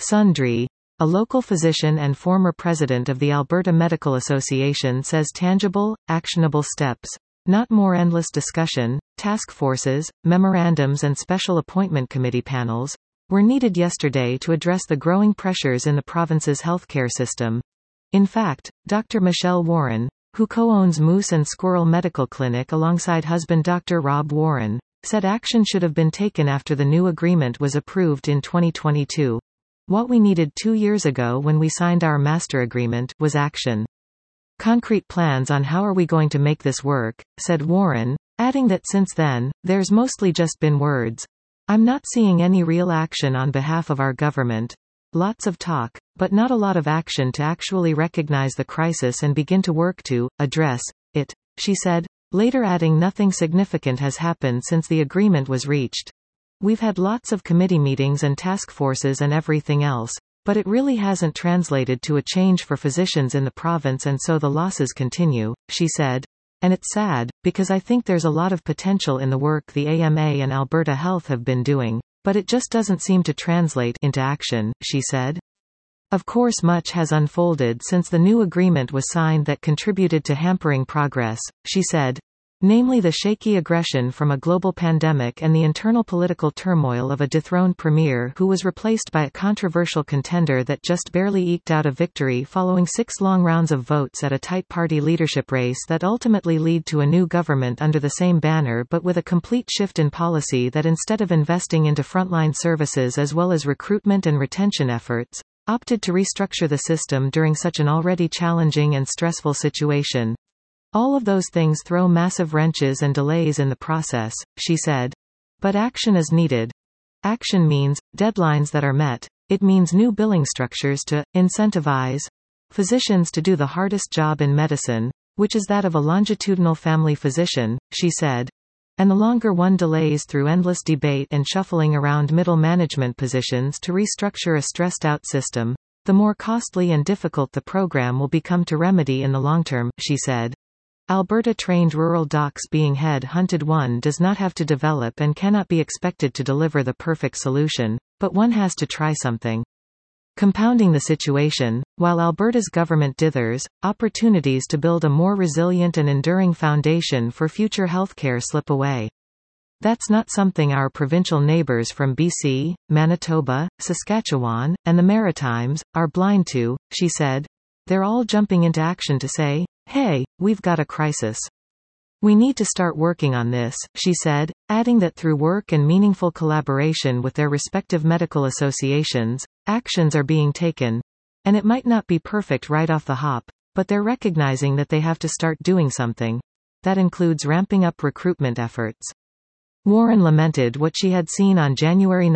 Sundry, a local physician and former president of the Alberta Medical Association, says tangible, actionable steps, not more endless discussion, task forces, memorandums and special appointment committee panels, were needed yesterday to address the growing pressures in the province's healthcare system. In fact, Dr. Michelle Warren, who co-owns Moose and Squirrel Medical Clinic alongside husband Dr. Rob Warren, said action should have been taken after the new agreement was approved in 2022. What we needed 2 years ago when we signed our master agreement was action. Concrete plans on how are we going to make this work, said Warren, adding that since then, there's mostly just been words. I'm not seeing any real action on behalf of our government. Lots of talk, but not a lot of action to actually recognize the crisis and begin to work to address it, she said, later adding nothing significant has happened since the agreement was reached. We've had lots of committee meetings and task forces and everything else, but it really hasn't translated to a change for physicians in the province, and so the losses continue, she said. And it's sad, because I think there's a lot of potential in the work the AMA and Alberta Health have been doing, but it just doesn't seem to translate into action, she said. Of course, much has unfolded since the new agreement was signed that contributed to hampering progress, she said. Namely the shaky aggression from a global pandemic and the internal political turmoil of a dethroned premier who was replaced by a controversial contender that just barely eked out a victory following 6 long rounds of votes at a tight party leadership race that ultimately led to a new government under the same banner, but with a complete shift in policy that instead of investing into frontline services as well as recruitment and retention efforts, opted to restructure the system during such an already challenging and stressful situation. All of those things throw massive wrenches and delays in the process, she said. But action is needed. Action means deadlines that are met. It means new billing structures to incentivize physicians to do the hardest job in medicine, which is that of a longitudinal family physician, she said. And the longer one delays through endless debate and shuffling around middle management positions to restructure a stressed-out system, the more costly and difficult the program will become to remedy in the long term, she said. Alberta-trained rural docs being head-hunted, one does not have to develop and cannot be expected to deliver the perfect solution, but one has to try something. Compounding the situation, while Alberta's government dithers, opportunities to build a more resilient and enduring foundation for future healthcare slip away. That's not something our provincial neighbours from BC, Manitoba, Saskatchewan, and the Maritimes are blind to, she said. They're all jumping into action to say, hey, we've got a crisis. We need to start working on this, she said, adding that through work and meaningful collaboration with their respective medical associations, actions are being taken. And it might not be perfect right off the hop, but they're recognizing that they have to start doing something. That includes ramping up recruitment efforts. Warren lamented what she had seen on January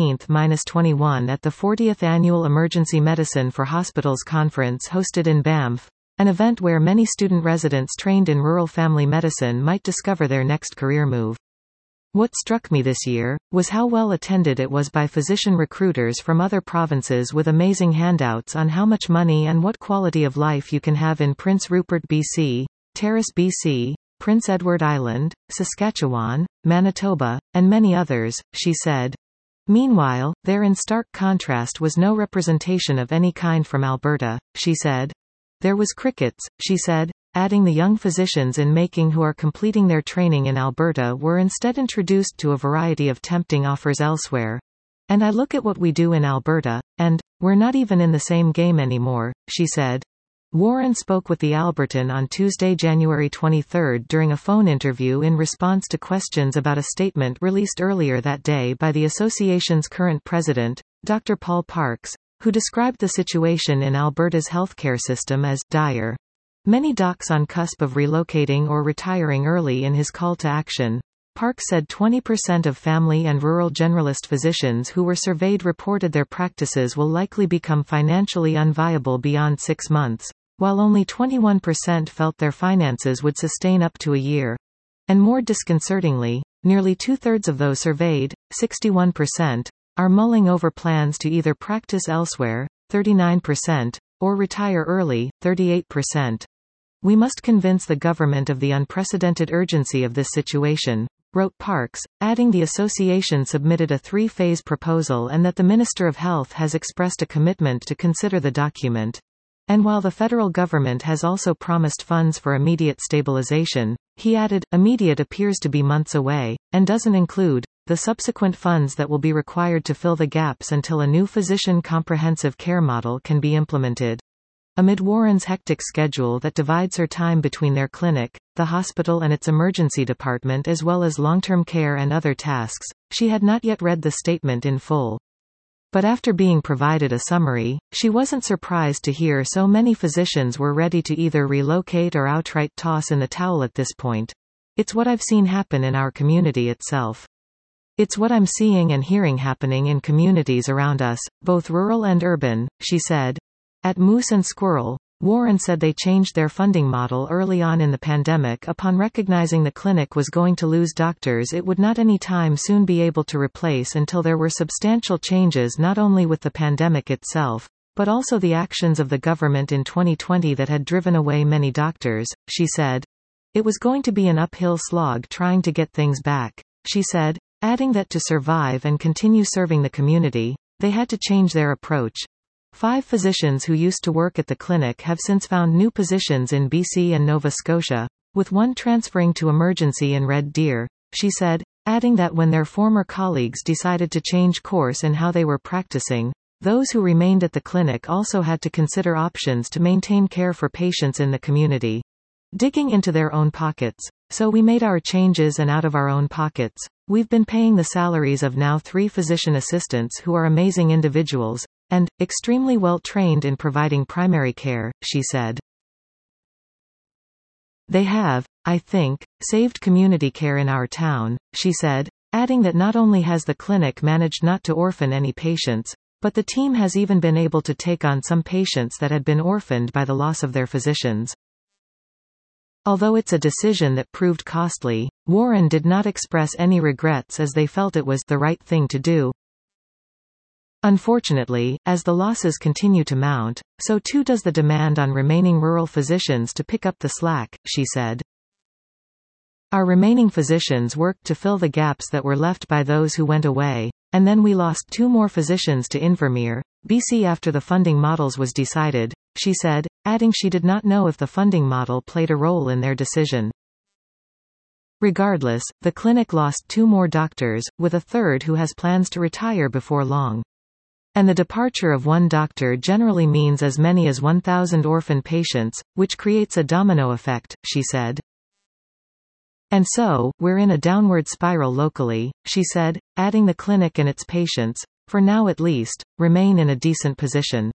19-21 at the 40th Annual Emergency Medicine for Hospitals Conference hosted in Banff, an event where many student residents trained in rural family medicine might discover their next career move. What struck me this year was how well attended it was by physician recruiters from other provinces with amazing handouts on how much money and what quality of life you can have in Prince Rupert, BC, Terrace, BC, Prince Edward Island, Saskatchewan, Manitoba, and many others, she said. Meanwhile, there in stark contrast was no representation of any kind from Alberta, she said. There was crickets, she said, adding the young physicians in making who are completing their training in Alberta were instead introduced to a variety of tempting offers elsewhere. And I look at what we do in Alberta, and we're not even in the same game anymore, she said. Warren spoke with the Albertan on Tuesday, January 23 during a phone interview in response to questions about a statement released earlier that day by the association's current president, Dr. Paul Parks, who described the situation in Alberta's healthcare system as dire. Many docs on cusp of relocating or retiring early. In his call to action, Parks said 20% of family and rural generalist physicians who were surveyed reported their practices will likely become financially unviable beyond 6 months, while only 21% felt their finances would sustain up to a year. And more disconcertingly, nearly 2/3 of those surveyed, 61%, are mulling over plans to either practice elsewhere, 39%, or retire early, 38%. We must convince the government of the unprecedented urgency of this situation, wrote Parks, adding the association submitted a three-phase proposal and that the Minister of Health has expressed a commitment to consider the document. And while the federal government has also promised funds for immediate stabilization, he added, immediate appears to be months away, and doesn't include the subsequent funds that will be required to fill the gaps until a new physician comprehensive care model can be implemented. Amid Warren's hectic schedule that divides her time between their clinic, the hospital and its emergency department as well as long-term care and other tasks, she had not yet read the statement in full. But after being provided a summary, she wasn't surprised to hear so many physicians were ready to either relocate or outright toss in the towel at this point. It's what I've seen happen in our community itself. It's what I'm seeing and hearing happening in communities around us, both rural and urban, she said. At Moose and Squirrel, Warren said they changed their funding model early on in the pandemic upon recognizing the clinic was going to lose doctors it would not anytime soon be able to replace until there were substantial changes not only with the pandemic itself, but also the actions of the government in 2020 that had driven away many doctors, she said. It was going to be an uphill slog trying to get things back, she said, adding that to survive and continue serving the community, they had to change their approach. 5 physicians who used to work at the clinic have since found new positions in BC and Nova Scotia, with one transferring to emergency in Red Deer, she said, adding that when their former colleagues decided to change course in how they were practicing, those who remained at the clinic also had to consider options to maintain care for patients in the community. Digging into their own pockets. So we made our changes and out of our own pockets. We've been paying the salaries of now 3 physician assistants who are amazing individuals, and extremely well trained in providing primary care, she said. They have, I think, saved community care in our town, she said, adding that not only has the clinic managed not to orphan any patients, but the team has even been able to take on some patients that had been orphaned by the loss of their physicians. Although it's a decision that proved costly, Warren did not express any regrets as they felt it was the right thing to do. Unfortunately, as the losses continue to mount, so too does the demand on remaining rural physicians to pick up the slack, she said. Our remaining physicians worked to fill the gaps that were left by those who went away, and then we lost 2 more physicians to Invermere, BC after the funding models was decided, she said, adding she did not know if the funding model played a role in their decision. Regardless, the clinic lost 2 more doctors, with a third who has plans to retire before long. And the departure of one doctor generally means as many as 1,000 orphan patients, which creates a domino effect, she said. And so, we're in a downward spiral locally, she said, adding the clinic and its patients, for now at least, remain in a decent position.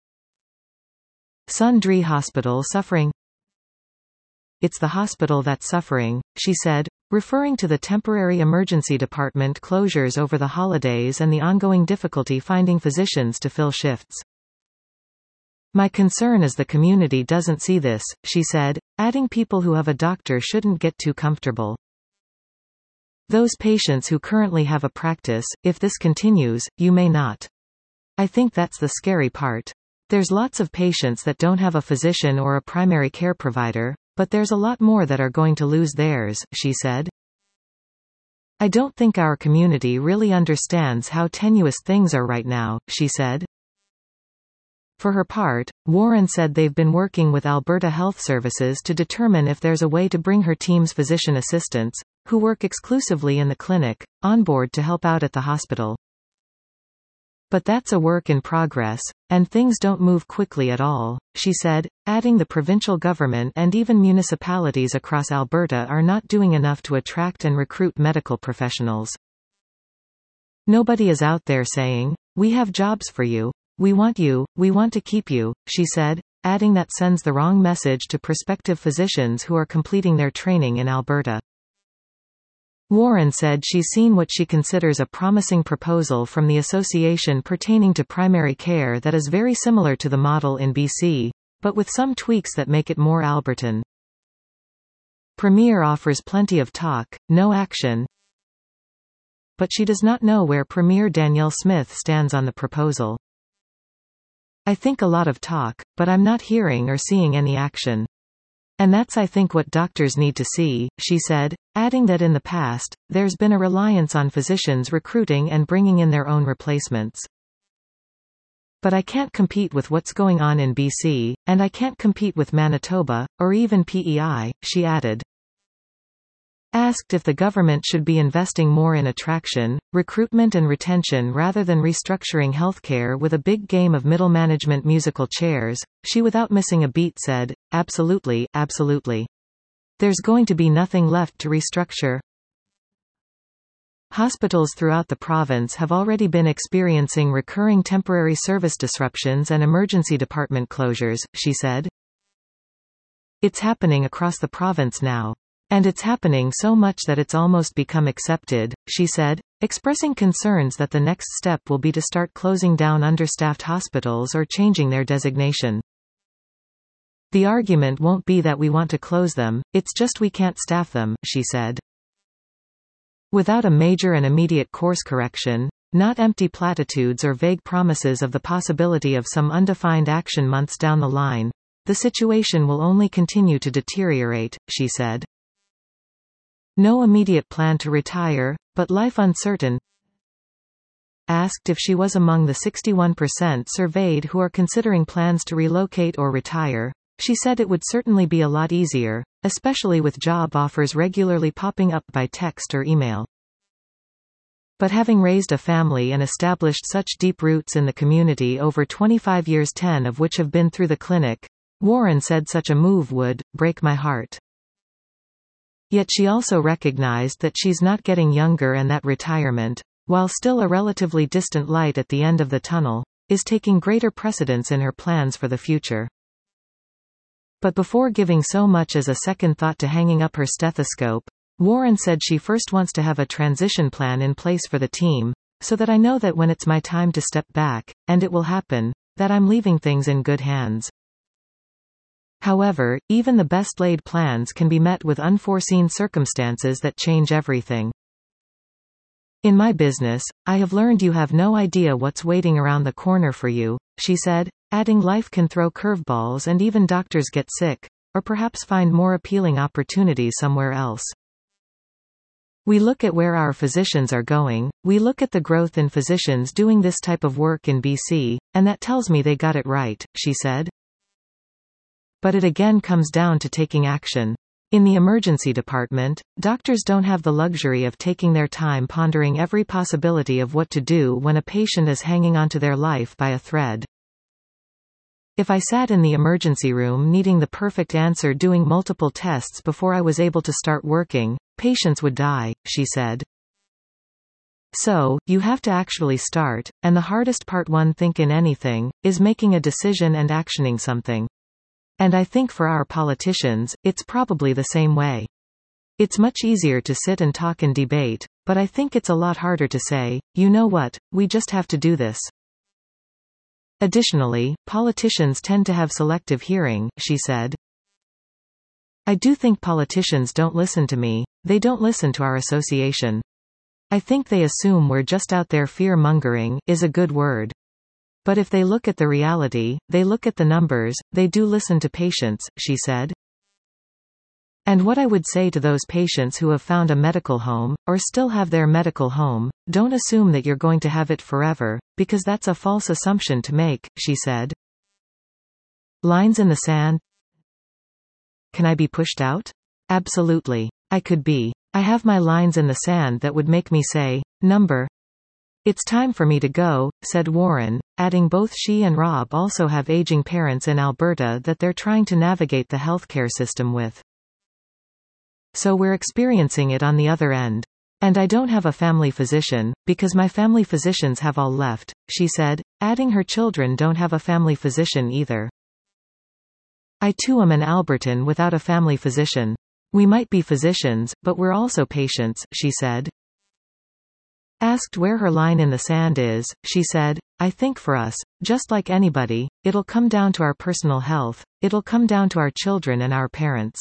Sundre Hospital suffering? It's the hospital that's suffering, she said, referring to the temporary emergency department closures over the holidays and the ongoing difficulty finding physicians to fill shifts. My concern is the community doesn't see this, she said, adding people who have a doctor shouldn't get too comfortable. Those patients who currently have a practice, if this continues, you may not. I think that's the scary part. There's lots of patients that don't have a physician or a primary care provider, but there's a lot more that are going to lose theirs, she said. I don't think our community really understands how tenuous things are right now, she said. For her part, Warren said they've been working with Alberta Health Services to determine if there's a way to bring her team's physician assistants, who work exclusively in the clinic, on board to help out at the hospital. But that's a work in progress, and things don't move quickly at all, she said, adding the provincial government and even municipalities across Alberta are not doing enough to attract and recruit medical professionals. Nobody is out there saying, we have jobs for you, we want to keep you, she said, adding that sends the wrong message to prospective physicians who are completing their training in Alberta. Warren said she's seen what she considers a promising proposal from the association pertaining to primary care that is very similar to the model in BC, but with some tweaks that make it more Albertan. Premier offers plenty of talk, no action. But she does not know where Premier Danielle Smith stands on the proposal. I think a lot of talk, but I'm not hearing or seeing any action. And that's I think what doctors need to see, she said, adding that in the past, there's been a reliance on physicians recruiting and bringing in their own replacements. But I can't compete with what's going on in BC, and I can't compete with Manitoba, or even PEI, she added. Asked if the government should be investing more in attraction, recruitment and retention rather than restructuring healthcare with a big game of middle management musical chairs, she without missing a beat said, absolutely, absolutely. There's going to be nothing left to restructure. Hospitals throughout the province have already been experiencing recurring temporary service disruptions and emergency department closures, she said. It's happening across the province now. And it's happening so much that it's almost become accepted, she said, expressing concerns that the next step will be to start closing down understaffed hospitals or changing their designation. The argument won't be that we want to close them, it's just we can't staff them, she said. Without a major and immediate course correction, not empty platitudes or vague promises of the possibility of some undefined action months down the line, the situation will only continue to deteriorate, she said. No immediate plan to retire, but life uncertain. Asked if she was among the 61% surveyed who are considering plans to relocate or retire, she said it would certainly be a lot easier, especially with job offers regularly popping up by text or email. But having raised a family and established such deep roots in the community over 25 years, 10 of which have been through the clinic, Warren said such a move would break my heart. Yet she also recognized that she's not getting younger and that retirement, while still a relatively distant light at the end of the tunnel, is taking greater precedence in her plans for the future. But before giving so much as a second thought to hanging up her stethoscope, Warren said she first wants to have a transition plan in place for the team, so that I know that when it's my time to step back, and it will happen, that I'm leaving things in good hands. However, even the best-laid plans can be met with unforeseen circumstances that change everything. In my business, I have learned you have no idea what's waiting around the corner for you, she said, adding life can throw curveballs and even doctors get sick, or perhaps find more appealing opportunities somewhere else. We look at where our physicians are going, we look at the growth in physicians doing this type of work in BC, and that tells me they got it right, she said. But it again comes down to taking action. In the emergency department, doctors don't have the luxury of taking their time pondering every possibility of what to do when a patient is hanging onto their life by a thread. If I sat in the emergency room needing the perfect answer doing multiple tests before I was able to start working, patients would die, she said. So, you have to actually start, and the hardest part one think in anything, is making a decision and actioning something. And I think for our politicians, it's probably the same way. It's much easier to sit and talk and debate, but I think it's a lot harder to say, you know what, we just have to do this. Additionally, politicians tend to have selective hearing, she said. I do think politicians don't listen to me, they don't listen to our association. I think they assume we're just out there fear-mongering, is a good word. But if they look at the reality, they look at the numbers, they do listen to patients, she said. And what I would say to those patients who have found a medical home, or still have their medical home, don't assume that you're going to have it forever, because that's a false assumption to make, she said. Lines in the sand? Can I be pushed out? Absolutely. I could be. I have my lines in the sand that would make me say, number. It's time for me to go, said Warren, adding both she and Rob also have aging parents in Alberta that they're trying to navigate the healthcare system with. So we're experiencing it on the other end. And I don't have a family physician, because my family physicians have all left, she said, adding her children don't have a family physician either. I too am an Albertan without a family physician. We might be physicians, but we're also patients, she said. Asked where her line in the sand is, she said, I think for us, just like anybody, it'll come down to our personal health, it'll come down to our children and our parents.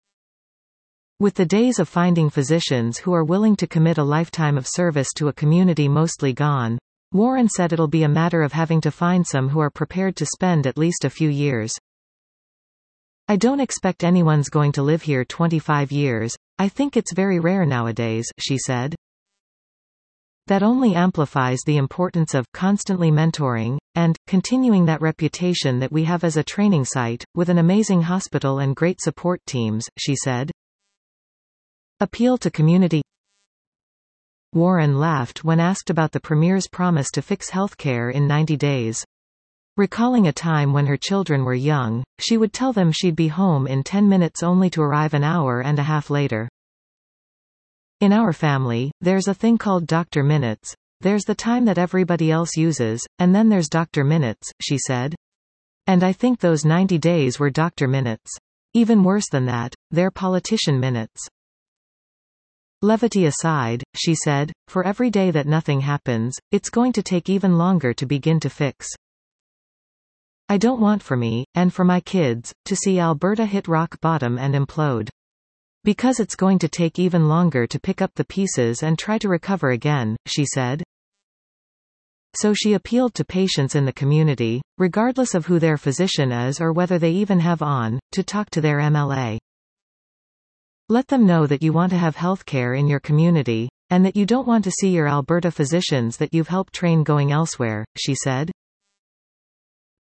With the days of finding physicians who are willing to commit a lifetime of service to a community mostly gone, Warren said it'll be a matter of having to find some who are prepared to spend at least a few years. I don't expect anyone's going to live here 25 years. I think it's very rare nowadays, she said. That only amplifies the importance of constantly mentoring, and continuing that reputation that we have as a training site, with an amazing hospital and great support teams, she said. Appeal to community. Warren laughed when asked about the Premier's promise to fix healthcare in 90 days. Recalling a time when her children were young, she would tell them she'd be home in 10 minutes only to arrive an hour and a half later. In our family, there's a thing called Dr. Minutes. There's the time that everybody else uses, and then there's Dr. Minutes, she said. And I think those 90 days were Dr. Minutes. Even worse than that, they're politician minutes. Levity aside, she said, for every day that nothing happens, it's going to take even longer to begin to fix. I don't want for me, and for my kids, to see Alberta hit rock bottom and implode. Because it's going to take even longer to pick up the pieces and try to recover again, she said. So she appealed to patients in the community, regardless of who their physician is or whether they even have on, to talk to their MLA. Let them know that you want to have healthcare in your community, and that you don't want to see your Alberta physicians that you've helped train going elsewhere, she said.